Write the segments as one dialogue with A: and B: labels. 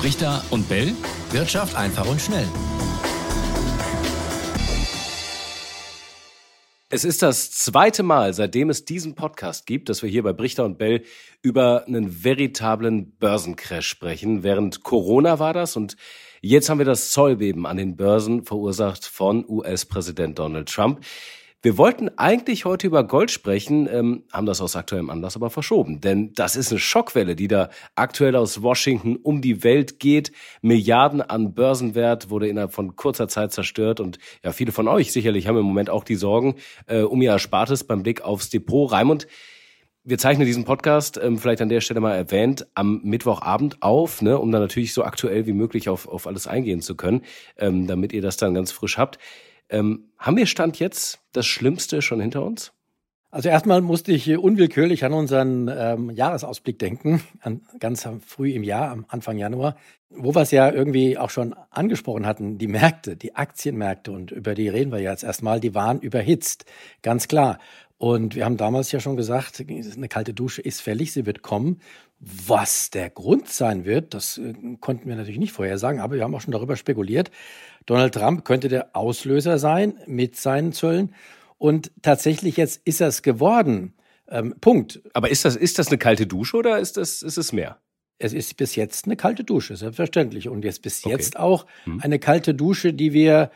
A: Richter und Bell.
B: Wirtschaft einfach und schnell.
C: Es ist das zweite Mal, seitdem es diesen Podcast gibt, dass wir hier bei Brichter und Bell über einen veritablen Börsencrash sprechen. Während Corona war das und jetzt haben wir das Zollbeben an den Börsen verursacht von US-Präsident Donald Trump. Wir wollten eigentlich heute über Gold sprechen, haben das aus aktuellem Anlass aber verschoben. Denn das ist eine Schockwelle, die da aktuell aus Washington um die Welt geht. Milliarden an Börsenwert wurde innerhalb von kurzer Zeit zerstört. Und ja, viele von euch sicherlich haben im Moment auch die Sorgen um ihr Erspartes beim Blick aufs Depot. Raimund, wir zeichnen diesen Podcast, vielleicht an der Stelle mal erwähnt, am Mittwochabend auf, ne, um dann natürlich so aktuell wie möglich auf alles eingehen zu können, damit ihr das dann ganz frisch habt. Haben wir Stand jetzt das Schlimmste schon hinter uns?
D: Also erstmal musste ich unwillkürlich an unseren Jahresausblick denken, ganz früh im Jahr, am Anfang Januar, wo wir es ja irgendwie auch schon angesprochen hatten, die Märkte, die Aktienmärkte, und über die reden wir jetzt erstmal, die waren überhitzt, ganz klar. Und wir haben damals ja schon gesagt, eine kalte Dusche ist fällig, sie wird kommen. Was der Grund sein wird, das konnten wir natürlich nicht vorhersagen, aber wir haben auch schon darüber spekuliert. Donald Trump könnte der Auslöser sein mit seinen Zöllen. Und tatsächlich jetzt ist er es geworden. Punkt.
C: Aber ist das eine kalte Dusche oder ist es mehr?
D: Es ist bis jetzt eine kalte Dusche, selbstverständlich. Und jetzt bis jetzt auch eine kalte Dusche, die wir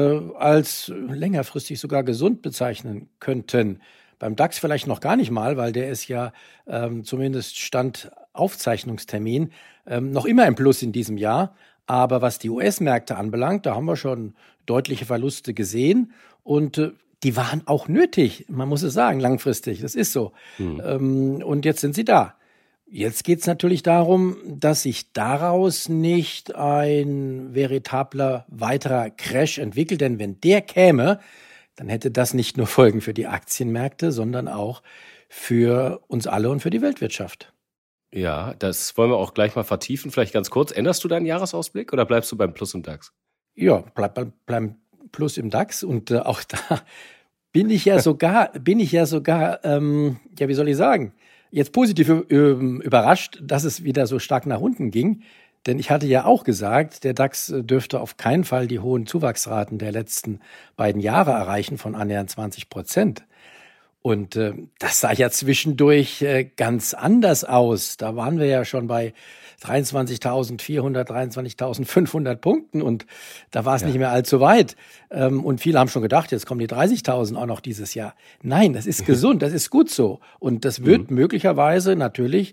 D: als längerfristig sogar gesund bezeichnen könnten. Beim DAX vielleicht noch gar nicht mal, weil der ist ja zumindest Stand Aufzeichnungstermin noch immer im Plus in diesem Jahr. Aber was die US-Märkte anbelangt, da haben wir schon deutliche Verluste gesehen. Und die waren auch nötig, man muss es sagen, langfristig. Das ist so. Und jetzt sind sie da. Jetzt geht es natürlich darum, dass sich daraus nicht ein veritabler weiterer Crash entwickelt. Denn wenn der käme, dann hätte das nicht nur Folgen für die Aktienmärkte, sondern auch für uns alle und für die Weltwirtschaft.
C: Ja, das wollen wir auch gleich mal vertiefen. Vielleicht ganz kurz. Änderst du deinen Jahresausblick oder bleibst du beim Plus im DAX?
D: Ja, bleib beim Plus im DAX. Und auch da bin ich ja sogar, wie soll ich sagen, jetzt positiv überrascht, dass es wieder so stark nach unten ging. Denn ich hatte ja auch gesagt, der DAX dürfte auf keinen Fall die hohen Zuwachsraten der letzten beiden Jahre erreichen von annähernd 20%. Und das sah ja zwischendurch ganz anders aus. Da waren wir ja schon bei 23.400, 23.500 Punkten und da war es nicht mehr allzu weit. Und viele haben schon gedacht, jetzt kommen die 30.000 auch noch dieses Jahr. Nein, das ist gesund, das ist gut so. Und das wird möglicherweise natürlich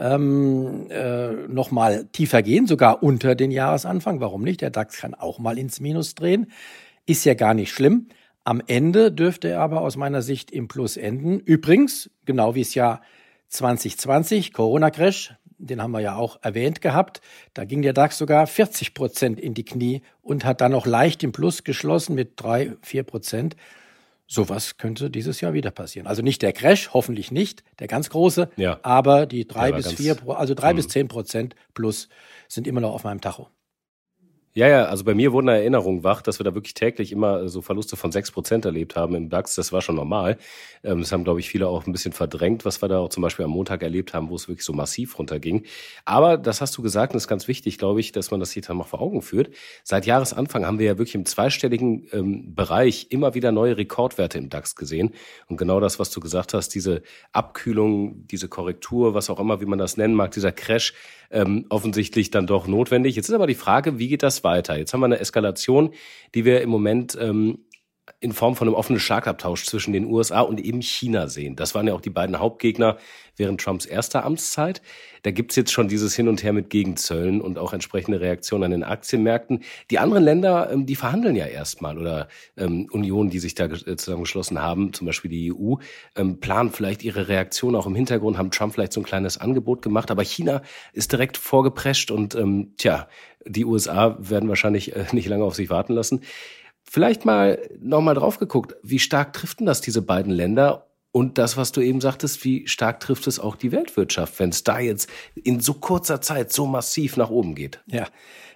D: noch mal tiefer gehen, sogar unter den Jahresanfang. Warum nicht? Der DAX kann auch mal ins Minus drehen. Ist ja gar nicht schlimm. Am Ende dürfte er aber aus meiner Sicht im Plus enden. Übrigens, genau wie das Jahr 2020, Corona-Crash, den haben wir ja auch erwähnt gehabt, da ging der DAX sogar 40% in die Knie und hat dann noch leicht im Plus geschlossen mit 3-4%. Sowas könnte dieses Jahr wieder passieren. Also nicht der Crash, hoffentlich nicht, der ganz große, aber die 3 bis 10% Plus sind immer noch auf meinem Tacho.
C: Ja, also bei mir wurden Erinnerungen wach, dass wir da wirklich täglich immer so Verluste von 6% erlebt haben im DAX. Das war schon normal. Das haben, glaube ich, viele auch ein bisschen verdrängt, was wir da auch zum Beispiel am Montag erlebt haben, wo es wirklich so massiv runterging. Aber das hast du gesagt, und das ist ganz wichtig, glaube ich, dass man das hier dann mal vor Augen führt. Seit Jahresanfang haben wir ja wirklich im zweistelligen Bereich immer wieder neue Rekordwerte im DAX gesehen. Und genau das, was du gesagt hast, diese Abkühlung, diese Korrektur, was auch immer, wie man das nennen mag, dieser Crash, offensichtlich dann doch notwendig. Jetzt ist aber die Frage, wie geht das weiter? Jetzt haben wir eine Eskalation, die wir im Moment in Form von einem offenen Schlagabtausch zwischen den USA und eben China sehen. Das waren ja auch die beiden Hauptgegner während Trumps erster Amtszeit. Da gibt's jetzt schon dieses Hin und Her mit Gegenzöllen und auch entsprechende Reaktionen an den Aktienmärkten. Die anderen Länder, die verhandeln ja erstmal oder Unionen, die sich da zusammengeschlossen haben, zum Beispiel die EU, planen vielleicht ihre Reaktion auch im Hintergrund, haben Trump vielleicht so ein kleines Angebot gemacht. Aber China ist direkt vorgeprescht und die USA werden wahrscheinlich nicht lange auf sich warten lassen. Vielleicht nochmal drauf geguckt, wie stark trifft denn das diese beiden Länder? Und das, was du eben sagtest, wie stark trifft es auch die Weltwirtschaft, wenn es da jetzt in so kurzer Zeit so massiv nach oben geht?
D: Ja,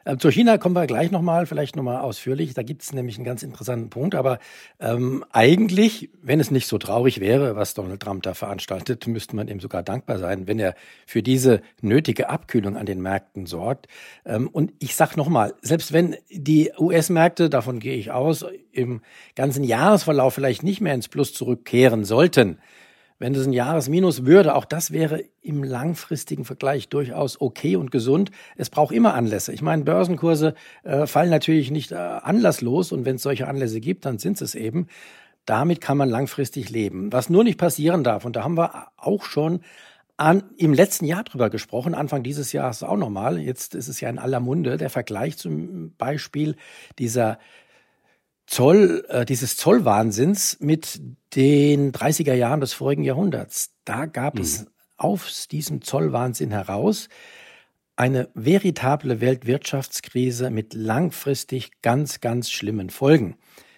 D: Zu China kommen wir gleich vielleicht nochmal ausführlich. Da gibt es nämlich einen ganz interessanten Punkt. Aber eigentlich, wenn es nicht so traurig wäre, was Donald Trump da veranstaltet, müsste man ihm sogar dankbar sein, wenn er für diese nötige Abkühlung an den Märkten sorgt. Und ich sage nochmal, selbst wenn die US-Märkte, davon gehe ich aus, im ganzen Jahresverlauf vielleicht nicht mehr ins Plus zurückkehren sollten, wenn es ein Jahresminus würde, auch das wäre im langfristigen Vergleich durchaus okay und gesund. Es braucht immer Anlässe. Ich meine, Börsenkurse fallen natürlich nicht anlasslos und wenn es solche Anlässe gibt, dann sind es eben. Damit kann man langfristig leben. Was nur nicht passieren darf, und da haben wir auch schon im letzten Jahr drüber gesprochen, Anfang dieses Jahres auch nochmal, jetzt ist es ja in aller Munde, der Vergleich zum Beispiel dieses Zollwahnsinns mit den 30er Jahren des vorigen Jahrhunderts. Da gab es aus diesem Zollwahnsinn heraus eine veritable Weltwirtschaftskrise mit langfristig ganz, ganz schlimmen Folgen.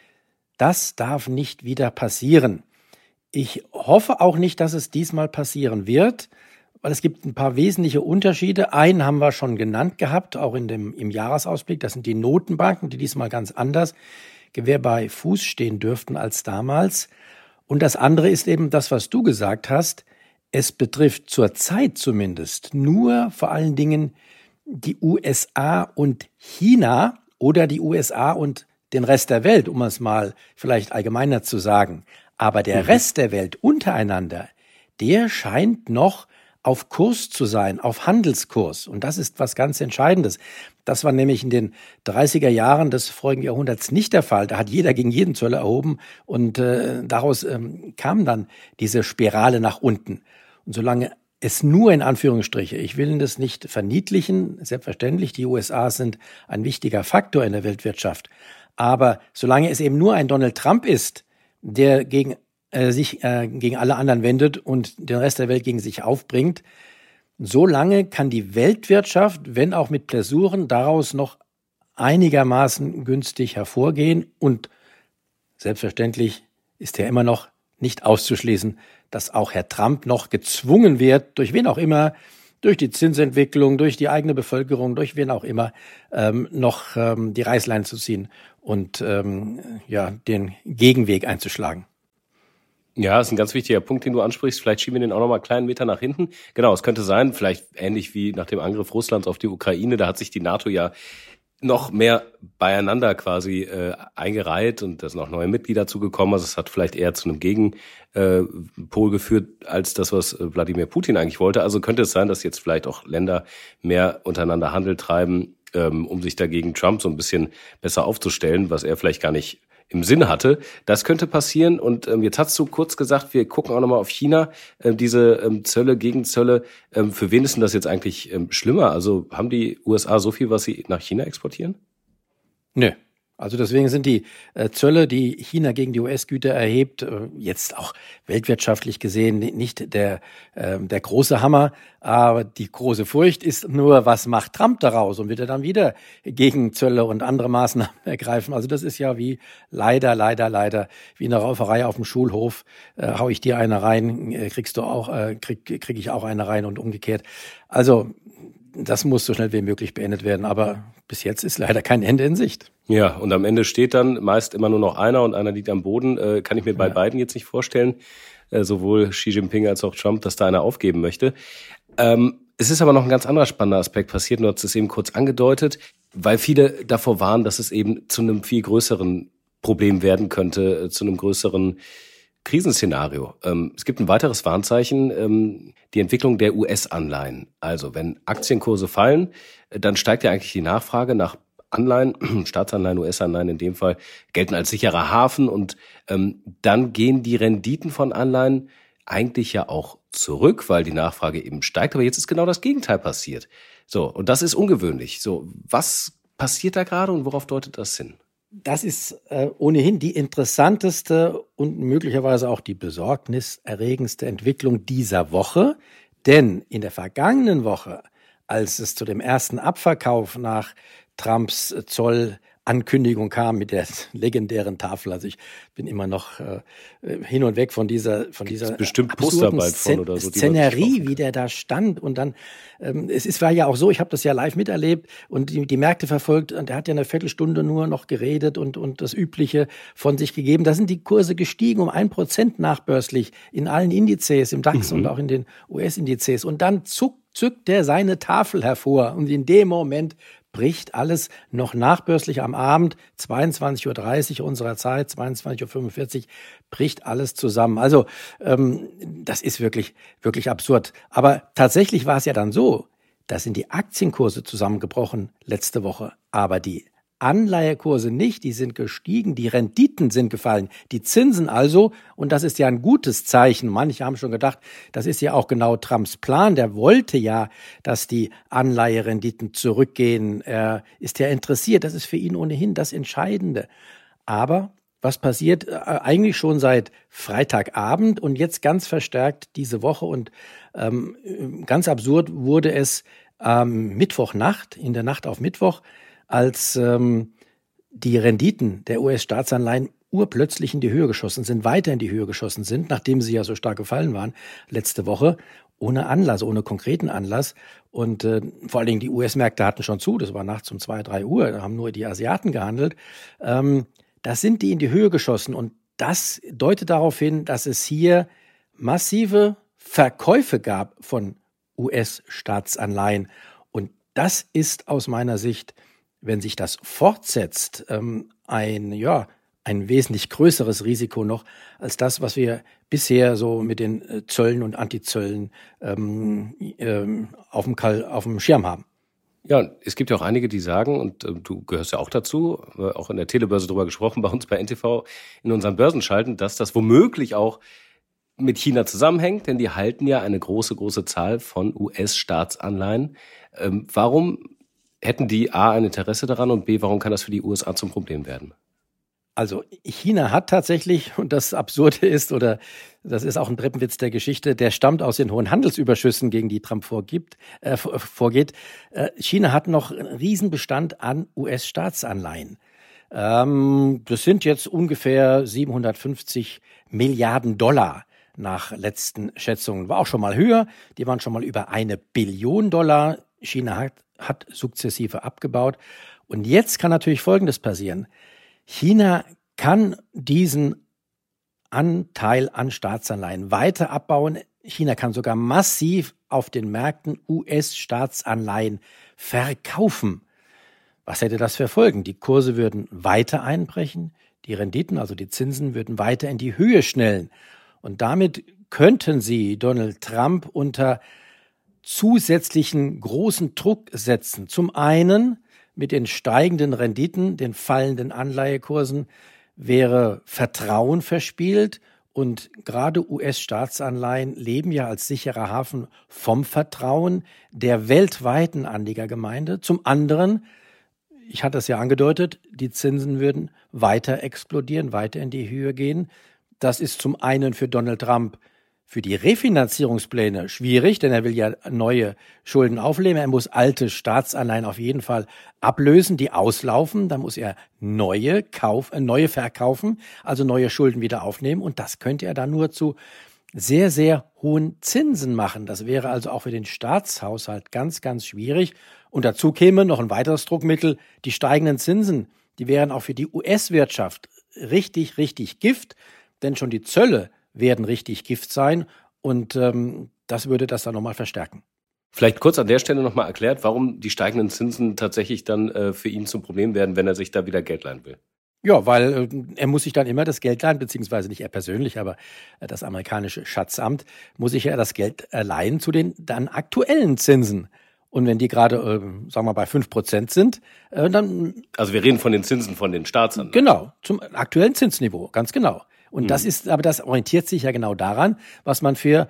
D: Das darf nicht wieder passieren. Ich hoffe auch nicht, dass es diesmal passieren wird, weil es gibt ein paar wesentliche Unterschiede. Einen haben wir schon genannt gehabt, auch im Jahresausblick. Das sind die Notenbanken, die diesmal ganz anders Gewehr bei Fuß stehen dürften als damals. Und das andere ist eben das, was du gesagt hast. Es betrifft zurzeit zumindest nur vor allen Dingen die USA und China oder die USA und den Rest der Welt, um es mal vielleicht allgemeiner zu sagen. Aber der Rest der Welt untereinander, der scheint noch auf Kurs zu sein, auf Handelskurs. Und das ist was ganz Entscheidendes. Das war nämlich in den 30er Jahren des vorigen Jahrhunderts nicht der Fall. Da hat jeder gegen jeden Zölle erhoben und daraus kam dann diese Spirale nach unten. Und solange es nur in Anführungsstriche, ich will das nicht verniedlichen, selbstverständlich, die USA sind ein wichtiger Faktor in der Weltwirtschaft. Aber solange es eben nur ein Donald Trump ist, der sich gegen alle anderen wendet und den Rest der Welt gegen sich aufbringt, solange kann die Weltwirtschaft, wenn auch mit Blessuren, daraus noch einigermaßen günstig hervorgehen. Und selbstverständlich ist ja immer noch nicht auszuschließen, dass auch Herr Trump noch gezwungen wird, durch wen auch immer, durch die Zinsentwicklung, durch die eigene Bevölkerung, durch wen auch immer, noch die Reißleine zu ziehen und den Gegenweg einzuschlagen.
C: Ja, das ist ein ganz wichtiger Punkt, den du ansprichst. Vielleicht schieben wir den auch noch mal einen kleinen Meter nach hinten. Genau, es könnte sein, vielleicht ähnlich wie nach dem Angriff Russlands auf die Ukraine, da hat sich die NATO ja noch mehr beieinander quasi eingereiht und da sind auch neue Mitglieder zugekommen. Also es hat vielleicht eher zu einem Gegenpol geführt, als das, was Wladimir Putin eigentlich wollte. Also könnte es sein, dass jetzt vielleicht auch Länder mehr untereinander Handel treiben, um sich dagegen Trump so ein bisschen besser aufzustellen, was er vielleicht gar nicht im Sinn hatte. Das könnte passieren. Und jetzt hast du kurz gesagt, wir gucken auch nochmal auf China. Diese Zölle, Gegenzölle, für wen ist denn das jetzt eigentlich schlimmer? Also haben die USA so viel, was sie nach China exportieren?
D: Nö. Also deswegen sind die Zölle, die China gegen die US-Güter erhebt, jetzt auch weltwirtschaftlich gesehen nicht der große Hammer. Aber die große Furcht ist nur, was macht Trump daraus? Und wird er dann wieder gegen Zölle und andere Maßnahmen ergreifen? Also das ist ja wie leider wie eine Rauferei auf dem Schulhof. Hau ich dir eine rein, krieg ich auch eine rein und umgekehrt. Also das muss so schnell wie möglich beendet werden. Aber bis jetzt ist leider kein Ende in Sicht.
C: Ja, und am Ende steht dann meist immer nur noch einer und einer liegt am Boden. Kann ich mir bei beiden jetzt nicht vorstellen, sowohl Xi Jinping als auch Trump, dass da einer aufgeben möchte. Es ist aber noch ein ganz anderer spannender Aspekt passiert, du hast es eben kurz angedeutet, weil viele davor warnen, dass es eben zu einem viel größeren Problem werden könnte, zu einem größeren Krisenszenario. Es gibt ein weiteres Warnzeichen, die Entwicklung der US-Anleihen. Also wenn Aktienkurse fallen, dann steigt ja eigentlich die Nachfrage nach Anleihen, Staatsanleihen, US-Anleihen in dem Fall, gelten als sicherer Hafen und dann gehen die Renditen von Anleihen eigentlich ja auch zurück, weil die Nachfrage eben steigt. Aber jetzt ist genau das Gegenteil passiert. So, und das ist ungewöhnlich. So, was passiert da gerade und worauf deutet das hin?
D: Das ist ohnehin die interessanteste und möglicherweise auch die besorgniserregendste Entwicklung dieser Woche. Denn in der vergangenen Woche, als es zu dem ersten Abverkauf nach Trumps Ankündigung kam mit der legendären Tafel. Also ich bin immer noch hin und weg von dieser
C: bestimmt Poster bald von oder so,
D: Szenerie, wie der da stand. Und dann, war ja auch so, ich habe das ja live miterlebt und die Märkte verfolgt. Und er hat ja eine Viertelstunde nur noch geredet und das Übliche von sich gegeben. Da sind die Kurse gestiegen um 1% nachbörslich in allen Indizes, im DAX und auch in den US-Indizes. Und dann zückt der seine Tafel hervor. Und in dem Moment bricht alles noch nachbörslich am Abend, 22:30 Uhr unserer Zeit, 22:45 Uhr, bricht alles zusammen. Also das ist wirklich, wirklich absurd. Aber tatsächlich war es ja dann so, da sind die Aktienkurse zusammengebrochen letzte Woche, aber die Anleihekurse nicht, die sind gestiegen, die Renditen sind gefallen, die Zinsen also, und das ist ja ein gutes Zeichen. Manche haben schon gedacht, das ist ja auch genau Trumps Plan, der wollte ja, dass die Anleiherenditen zurückgehen, er ist ja interessiert, das ist für ihn ohnehin das Entscheidende. Aber was passiert eigentlich schon seit Freitagabend und jetzt ganz verstärkt diese Woche und ganz absurd wurde es Mittwochnacht, in der Nacht auf Mittwoch, als die Renditen der US-Staatsanleihen urplötzlich in die Höhe geschossen sind, weiter in die Höhe geschossen sind, nachdem sie ja so stark gefallen waren letzte Woche, ohne Anlass, ohne konkreten Anlass. Und vor allen Dingen die US-Märkte hatten schon zu, das war nachts um 2, 3 Uhr, da haben nur die Asiaten gehandelt. Da sind die in die Höhe geschossen und das deutet darauf hin, dass es hier massive Verkäufe gab von US-Staatsanleihen. Und das ist aus meiner Sicht, wenn sich das fortsetzt, ein wesentlich größeres Risiko noch als das, was wir bisher so mit den Zöllen und Antizöllen auf dem Schirm haben.
C: Ja, es gibt ja auch einige, die sagen, und du gehörst ja auch dazu, auch in der Telebörse drüber gesprochen, bei uns bei NTV in unseren Börsenschalten, dass das womöglich auch mit China zusammenhängt, denn die halten ja eine große, große Zahl von US-Staatsanleihen. Warum hätten die A ein Interesse daran und B, warum kann das für die USA zum Problem werden?
D: Also China hat tatsächlich, und das Absurde ist, oder das ist auch ein Treppenwitz der Geschichte, der stammt aus den hohen Handelsüberschüssen, gegen die Trump vorgeht. China hat noch einen Riesenbestand an US-Staatsanleihen. Das sind jetzt ungefähr 750 Milliarden Dollar nach letzten Schätzungen. War auch schon mal höher, die waren schon mal über 1 Billion Dollar. China hat sukzessive abgebaut. Und jetzt kann natürlich Folgendes passieren. China kann diesen Anteil an Staatsanleihen weiter abbauen. China kann sogar massiv auf den Märkten US-Staatsanleihen verkaufen. Was hätte das für Folgen? Die Kurse würden weiter einbrechen, die Renditen, also die Zinsen, würden weiter in die Höhe schnellen. Und damit könnten sie Donald Trump unter zusätzlichen großen Druck setzen. Zum einen mit den steigenden Renditen, den fallenden Anleihekursen wäre Vertrauen verspielt und gerade US-Staatsanleihen leben ja als sicherer Hafen vom Vertrauen der weltweiten Anlegergemeinde. Zum anderen, ich hatte es ja angedeutet, die Zinsen würden weiter explodieren, weiter in die Höhe gehen. Das ist zum einen für Donald Trump für die Refinanzierungspläne schwierig, denn er will ja neue Schulden aufnehmen. Er muss alte Staatsanleihen auf jeden Fall ablösen, die auslaufen. Dann muss er neue verkaufen, also neue Schulden wieder aufnehmen. Und das könnte er dann nur zu sehr, sehr hohen Zinsen machen. Das wäre also auch für den Staatshaushalt ganz, ganz schwierig. Und dazu käme noch ein weiteres Druckmittel, die steigenden Zinsen. Die wären auch für die US-Wirtschaft richtig, richtig Gift, denn schon die Zölle werden richtig Gift sein und das würde das dann nochmal verstärken.
C: Vielleicht kurz an der Stelle nochmal erklärt, warum die steigenden Zinsen tatsächlich dann für ihn zum Problem werden, wenn er sich da wieder Geld leihen will.
D: Ja, weil er muss sich dann immer das Geld leihen, beziehungsweise nicht er persönlich, aber das amerikanische Schatzamt muss sich ja das Geld leihen zu den dann aktuellen Zinsen. Und wenn die gerade, sagen wir mal, bei 5% sind, dann...
C: Also wir reden von den Zinsen von den Staatsanleihen.
D: Genau, zum aktuellen Zinsniveau, ganz genau. Und das orientiert sich ja genau daran, was man für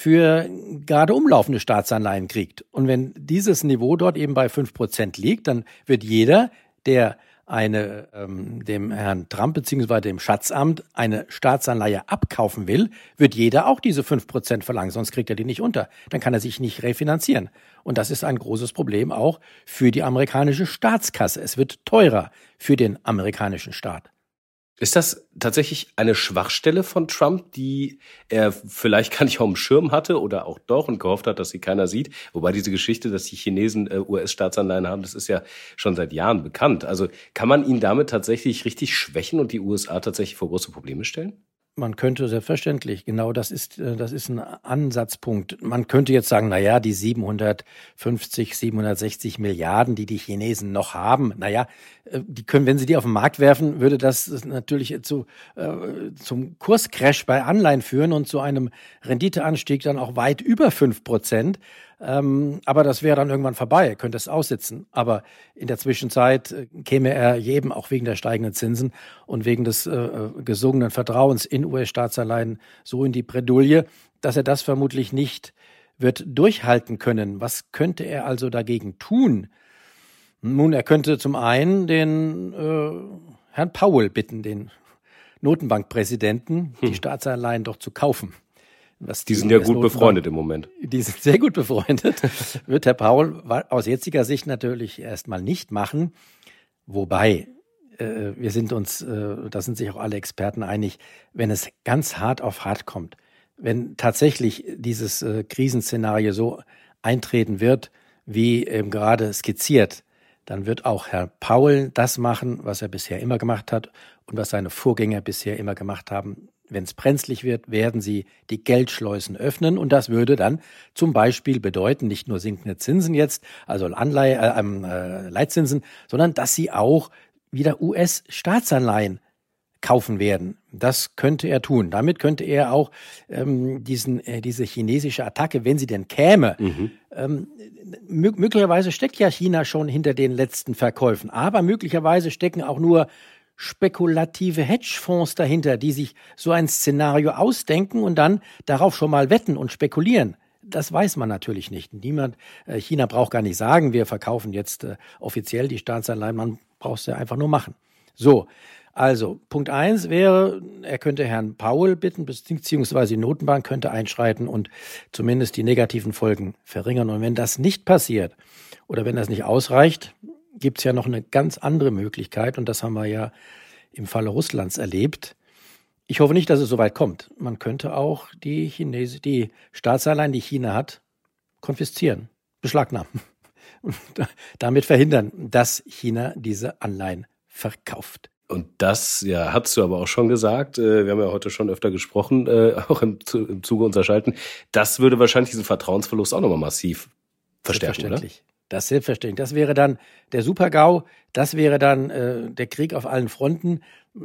D: gerade umlaufende Staatsanleihen kriegt. Und wenn dieses Niveau dort eben bei 5% liegt, dann wird jeder, der dem Herrn Trump bzw. dem Schatzamt eine Staatsanleihe abkaufen will, wird jeder auch diese 5% verlangen, sonst kriegt er die nicht unter. Dann kann er sich nicht refinanzieren. Und das ist ein großes Problem auch für die amerikanische Staatskasse. Es wird teurer für den amerikanischen Staat.
C: Ist das tatsächlich eine Schwachstelle von Trump, die er vielleicht gar nicht auf dem Schirm hatte oder auch doch und gehofft hat, dass sie keiner sieht? Wobei diese Geschichte, dass die Chinesen US-Staatsanleihen haben, das ist ja schon seit Jahren bekannt. Also kann man ihn damit tatsächlich richtig schwächen und die USA tatsächlich vor große Probleme stellen?
D: Man könnte selbstverständlich, genau das ist ein Ansatzpunkt. Man könnte jetzt sagen, naja, die 750, 760 Milliarden, die die Chinesen noch haben, naja, wenn sie die auf den Markt werfen, würde das natürlich zum Kurscrash bei Anleihen führen und zu einem Renditeanstieg dann auch weit über 5%. Aber das wäre dann irgendwann vorbei, er könnte es aussitzen. Aber in der Zwischenzeit käme er jedem, auch wegen der steigenden Zinsen und wegen des gesunkenen Vertrauens in US-Staatsanleihen, so in die Bredouille, dass er das vermutlich nicht wird durchhalten können. Was könnte er also dagegen tun? Nun, er könnte zum einen den Herrn Powell bitten, den Notenbankpräsidenten, die Staatsanleihen doch zu kaufen.
C: Die sind ja gut befreundet im Moment.
D: Die sind sehr gut befreundet. Wird Herr Powell aus jetziger Sicht natürlich erstmal nicht machen. Wobei, wir sind uns, da sind sich auch alle Experten einig, wenn es ganz hart auf hart kommt, wenn tatsächlich dieses Krisenszenario so eintreten wird, wie eben gerade skizziert, dann wird auch Herr Powell das machen, was er bisher immer gemacht hat und was seine Vorgänger bisher immer gemacht haben. Wenn es brenzlig wird, werden sie die Geldschleusen öffnen und das würde dann zum Beispiel bedeuten, nicht nur sinkende Zinsen jetzt, also Leitzinsen, sondern dass sie auch wieder US-Staatsanleihen kaufen werden. Das könnte er tun. Damit könnte er auch diese chinesische Attacke, wenn sie denn käme, möglicherweise steckt ja China schon hinter den letzten Verkäufen, aber möglicherweise stecken auch nur spekulative Hedgefonds dahinter, die sich so ein Szenario ausdenken und dann darauf schon mal wetten und spekulieren. Das weiß man natürlich nicht. China braucht gar nicht sagen, wir verkaufen jetzt offiziell die Staatsanleihen, man braucht es ja einfach nur machen. So, also Punkt 1 wäre, er könnte Herrn Powell bitten, beziehungsweise die Notenbank könnte einschreiten und zumindest die negativen Folgen verringern. Und wenn das nicht passiert oder wenn das nicht ausreicht, gibt es ja noch eine ganz andere Möglichkeit und das haben wir ja im Falle Russlands erlebt. Ich hoffe nicht, dass es so weit kommt. Man könnte auch die Staatsanleihen, die China hat, konfiszieren, beschlagnahmen und damit verhindern, dass China diese Anleihen verkauft.
C: Und das, ja, hast du aber auch schon gesagt, wir haben ja heute schon öfter gesprochen, auch im Zuge unserer Schalten, das würde wahrscheinlich diesen Vertrauensverlust auch nochmal massiv verstärken, oder?
D: Das selbstverständlich. Das wäre dann der Super-GAU, das wäre dann der Krieg auf allen Fronten.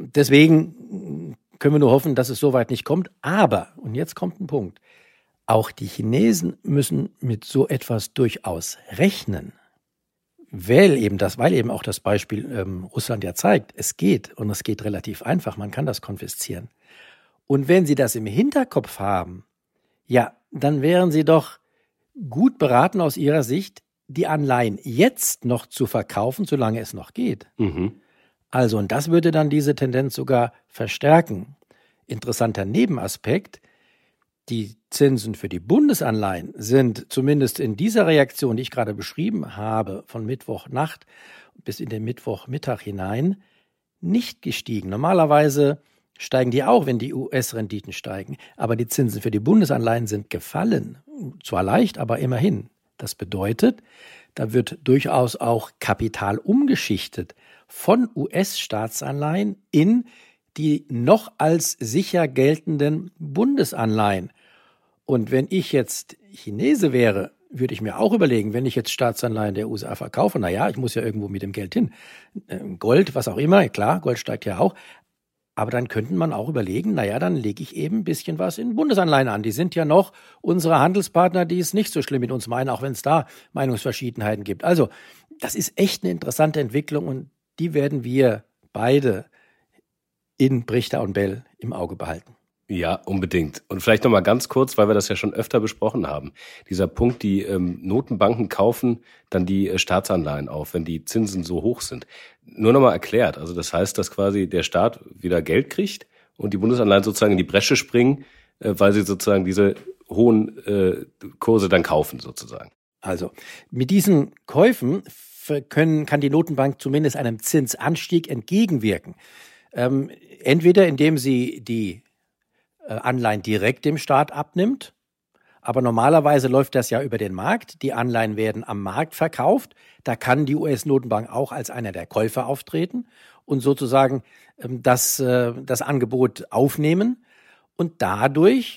D: Deswegen können wir nur hoffen, dass es so weit nicht kommt. Aber, und jetzt kommt ein Punkt, auch die Chinesen müssen mit so etwas durchaus rechnen. Weil eben auch das Beispiel Russland ja zeigt, es geht und es geht relativ einfach, man kann das konfiszieren. Und wenn sie das im Hinterkopf haben, ja, dann wären sie doch gut beraten aus ihrer Sicht, die Anleihen jetzt noch zu verkaufen, solange es noch geht. Also, und das würde dann diese Tendenz sogar verstärken. Interessanter Nebenaspekt, die Zinsen für die Bundesanleihen sind zumindest in dieser Reaktion, die ich gerade beschrieben habe, von Mittwochnacht bis in den Mittwochmittag hinein, nicht gestiegen. Normalerweise steigen die auch, wenn die US-Renditen steigen. Aber die Zinsen für die Bundesanleihen sind gefallen. Zwar leicht, aber immerhin. Das bedeutet, da wird durchaus auch Kapital umgeschichtet von US-Staatsanleihen in die noch als sicher geltenden Bundesanleihen. Und wenn ich jetzt Chinese wäre, würde ich mir auch überlegen, wenn ich jetzt Staatsanleihen der USA verkaufe, naja, ich muss ja irgendwo mit dem Geld hin. Gold, was auch immer, klar, Gold steigt ja auch. Aber dann könnte man auch überlegen, naja, dann lege ich eben ein bisschen was in Bundesanleihen an. Die sind ja noch unsere Handelspartner, die es nicht so schlimm mit uns meinen, auch wenn es da Meinungsverschiedenheiten gibt. Also, das ist echt eine interessante Entwicklung und die werden wir beide in Brichter und Bell im Auge behalten.
C: Ja, unbedingt. Und vielleicht noch mal ganz kurz, weil wir das ja schon öfter besprochen haben. Dieser Punkt, die Notenbanken kaufen dann die Staatsanleihen auf, wenn die Zinsen so hoch sind. Nur noch mal erklärt. Also das heißt, dass quasi der Staat wieder Geld kriegt und die Bundesanleihen sozusagen in die Bresche springen, weil sie sozusagen diese hohen Kurse dann kaufen sozusagen.
D: Also mit diesen Käufen kann die Notenbank zumindest einem Zinsanstieg entgegenwirken. Entweder indem sie die Anleihen direkt dem Staat abnimmt, aber normalerweise läuft das ja über den Markt. Die Anleihen werden am Markt verkauft. Da kann die US-Notenbank auch als einer der Käufer auftreten und sozusagen das Angebot aufnehmen. Und dadurch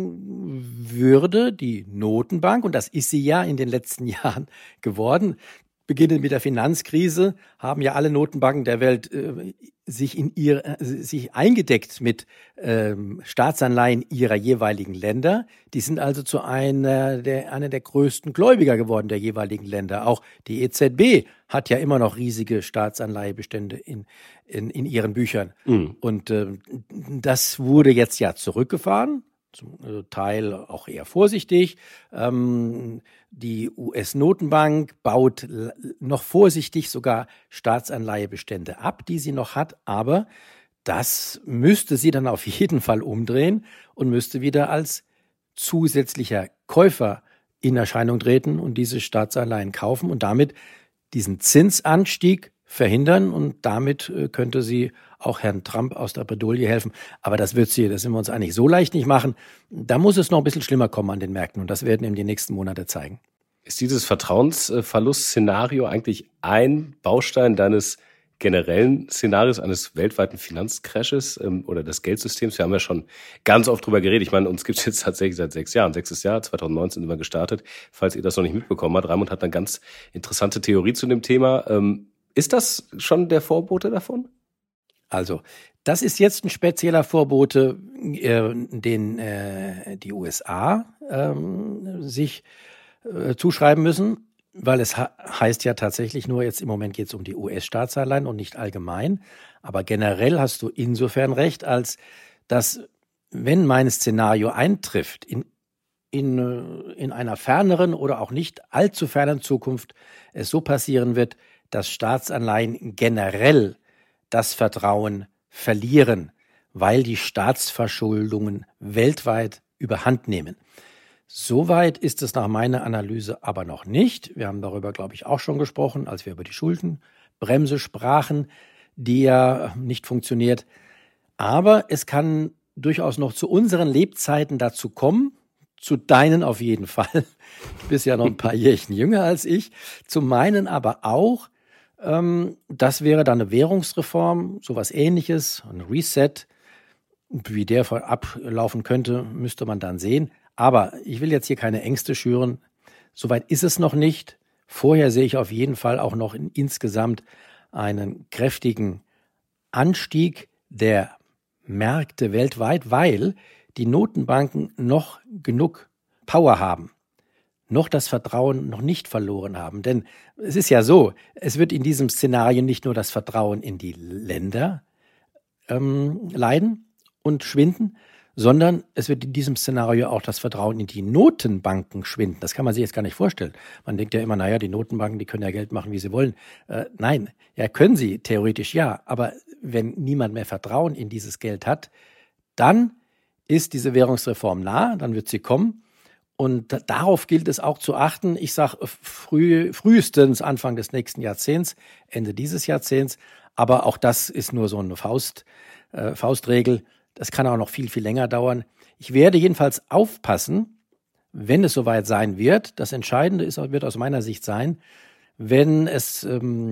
D: würde die Notenbank, und das ist sie ja in den letzten Jahren geworden, beginnend mit der Finanzkrise, haben ja alle Notenbanken der Welt sich eingedeckt mit Staatsanleihen ihrer jeweiligen Länder. Die sind also zu einer der größten Gläubiger geworden der jeweiligen Länder. Auch die EZB hat ja immer noch riesige Staatsanleihebestände in ihren Büchern. Mhm. Und das wurde jetzt ja zurückgefahren. Zum Teil auch eher vorsichtig. Die US-Notenbank baut noch vorsichtig sogar Staatsanleihebestände ab, die sie noch hat. Aber das müsste sie dann auf jeden Fall umdrehen und müsste wieder als zusätzlicher Käufer in Erscheinung treten und diese Staatsanleihen kaufen und damit diesen Zinsanstieg verhindern. Und damit könnte sie auch Herrn Trump aus der Bredouille helfen. Aber das sind wir uns eigentlich so leicht nicht machen. Da muss es noch ein bisschen schlimmer kommen an den Märkten. Und das werden eben die nächsten Monate zeigen.
C: Ist dieses Vertrauensverlustszenario eigentlich ein Baustein deines generellen Szenarios eines weltweiten Finanzcrashes oder des Geldsystems? Wir haben ja schon ganz oft drüber geredet. Ich meine, uns gibt es jetzt tatsächlich seit 6 Jahren. 6. Jahr, 2019 sind wir gestartet. Falls ihr das noch nicht mitbekommen habt, Raimund hat eine ganz interessante Theorie zu dem Thema. Ist das schon der Vorbote davon?
D: Also, das ist jetzt ein spezieller Vorbote, den die USA sich zuschreiben müssen, weil es heißt ja tatsächlich nur, jetzt im Moment geht es um die US-Staatsanleihen und nicht allgemein. Aber generell hast du insofern recht, als dass, wenn mein Szenario eintrifft, in einer ferneren oder auch nicht allzu fernen Zukunft es so passieren wird, dass Staatsanleihen generell das Vertrauen verlieren, weil die Staatsverschuldungen weltweit überhand nehmen. Soweit ist es nach meiner Analyse aber noch nicht. Wir haben darüber, glaube ich, auch schon gesprochen, als wir über die Schuldenbremse sprachen, die ja nicht funktioniert. Aber es kann durchaus noch zu unseren Lebzeiten dazu kommen, zu deinen auf jeden Fall. Du bist ja noch ein paar Jährchen jünger als ich. Zu meinen aber auch. Das wäre dann eine Währungsreform, sowas Ähnliches, ein Reset. Wie der ablaufen könnte, müsste man dann sehen. Aber ich will jetzt hier keine Ängste schüren. Soweit ist es noch nicht. Vorher sehe ich auf jeden Fall auch noch insgesamt einen kräftigen Anstieg der Märkte weltweit, weil die Notenbanken noch genug Power haben, noch das Vertrauen noch nicht verloren haben. Denn es ist ja so, es wird in diesem Szenario nicht nur das Vertrauen in die Länder leiden und schwinden, sondern es wird in diesem Szenario auch das Vertrauen in die Notenbanken schwinden. Das kann man sich jetzt gar nicht vorstellen. Man denkt ja immer, naja, die Notenbanken, die können ja Geld machen, wie sie wollen. Nein, ja, können sie, theoretisch ja. Aber wenn niemand mehr Vertrauen in dieses Geld hat, dann ist diese Währungsreform nah, dann wird sie kommen. Und darauf gilt es auch zu achten. Ich sage frühestens Anfang des nächsten Jahrzehnts, Ende dieses Jahrzehnts. Aber auch das ist nur so eine Faustregel. Das kann auch noch viel, viel länger dauern. Ich werde jedenfalls aufpassen, wenn es soweit sein wird. Das Entscheidende wird aus meiner Sicht sein, wenn es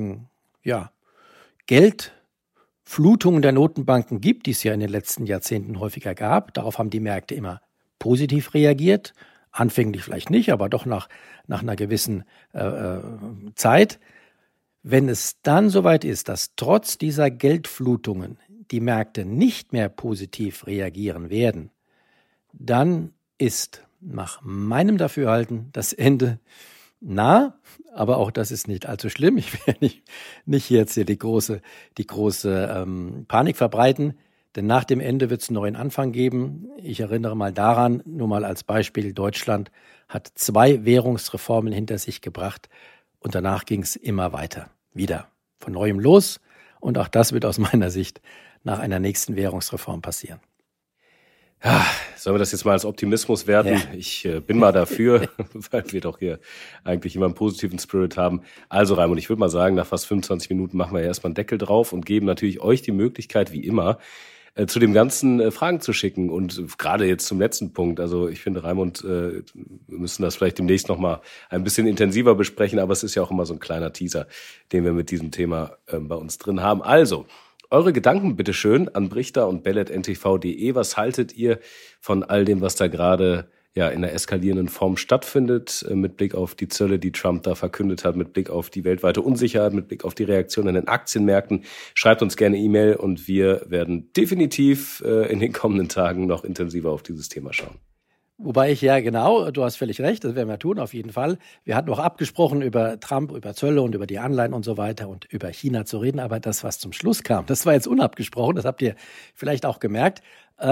D: Geldflutungen der Notenbanken gibt, die es ja in den letzten Jahrzehnten häufiger gab. Darauf haben die Märkte immer positiv reagiert. Anfänglich vielleicht nicht, aber doch nach einer gewissen Zeit. Wenn es dann soweit ist, dass trotz dieser Geldflutungen die Märkte nicht mehr positiv reagieren werden, dann ist nach meinem Dafürhalten das Ende nah, aber auch das ist nicht allzu schlimm. Ich werde nicht jetzt hier die große Panik verbreiten. Denn nach dem Ende wird es einen neuen Anfang geben. Ich erinnere mal daran, nur mal als Beispiel, Deutschland hat 2 Währungsreformen hinter sich gebracht und danach ging es immer weiter. Wieder von neuem los und auch das wird aus meiner Sicht nach einer nächsten Währungsreform passieren.
C: Ja, sollen wir das jetzt mal als Optimismus werten? Ja. Ich bin mal dafür, weil wir doch hier eigentlich immer einen positiven Spirit haben. Also Raimund, ich würde mal sagen, nach fast 25 Minuten machen wir erstmal einen Deckel drauf und geben natürlich euch die Möglichkeit, wie immer, zu dem Ganzen Fragen zu schicken. Und gerade jetzt zum letzten Punkt, also ich finde, Raimund, wir müssen das vielleicht demnächst nochmal ein bisschen intensiver besprechen, aber es ist ja auch immer so ein kleiner Teaser, den wir mit diesem Thema bei uns drin haben. Also, eure Gedanken bitteschön an brichter und bell@ntv.de. Was haltet ihr von all dem, was da gerade in einer eskalierenden Form stattfindet, mit Blick auf die Zölle, die Trump da verkündet hat, mit Blick auf die weltweite Unsicherheit, mit Blick auf die Reaktion in den Aktienmärkten? Schreibt uns gerne E-Mail und wir werden definitiv in den kommenden Tagen noch intensiver auf dieses Thema schauen.
D: Wobei du hast völlig recht, das werden wir tun, auf jeden Fall. Wir hatten auch abgesprochen, über Trump, über Zölle und über die Anleihen und so weiter und über China zu reden, aber das, was zum Schluss kam, das war jetzt unabgesprochen, das habt ihr vielleicht auch gemerkt.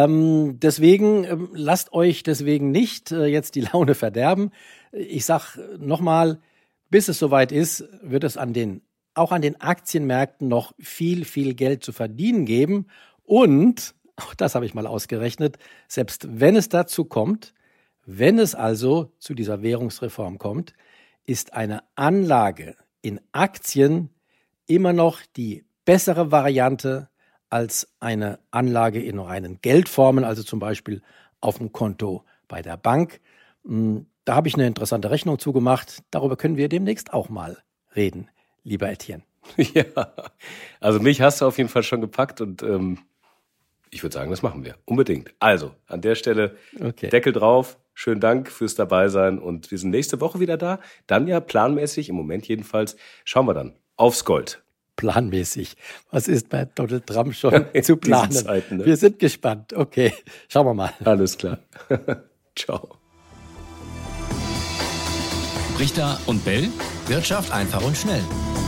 D: Deswegen lasst euch deswegen nicht jetzt die Laune verderben. Ich sag nochmal, bis es soweit ist, wird es auch an den Aktienmärkten noch viel, viel Geld zu verdienen geben und auch das habe ich mal ausgerechnet, selbst wenn es dazu kommt, wenn es also zu dieser Währungsreform kommt, ist eine Anlage in Aktien immer noch die bessere Variante als eine Anlage in reinen Geldformen, also zum Beispiel auf dem Konto bei der Bank. Da habe ich eine interessante Rechnung zugemacht. Darüber können wir demnächst auch mal reden, lieber Etienne.
C: Ja, also mich hast du auf jeden Fall schon gepackt und ich würde sagen, das machen wir. Unbedingt. Also, an der Stelle Deckel drauf. Schönen Dank fürs Dabeisein und wir sind nächste Woche wieder da. Dann ja planmäßig, im Moment jedenfalls, schauen wir dann aufs Gold.
D: Planmäßig. Was ist bei Donald Trump schon zu planen?
C: Zeiten, ne?
D: Wir sind gespannt. Okay, schauen wir mal.
C: Alles klar. Ciao.
B: Brichter und Bell. Wirtschaft einfach und schnell.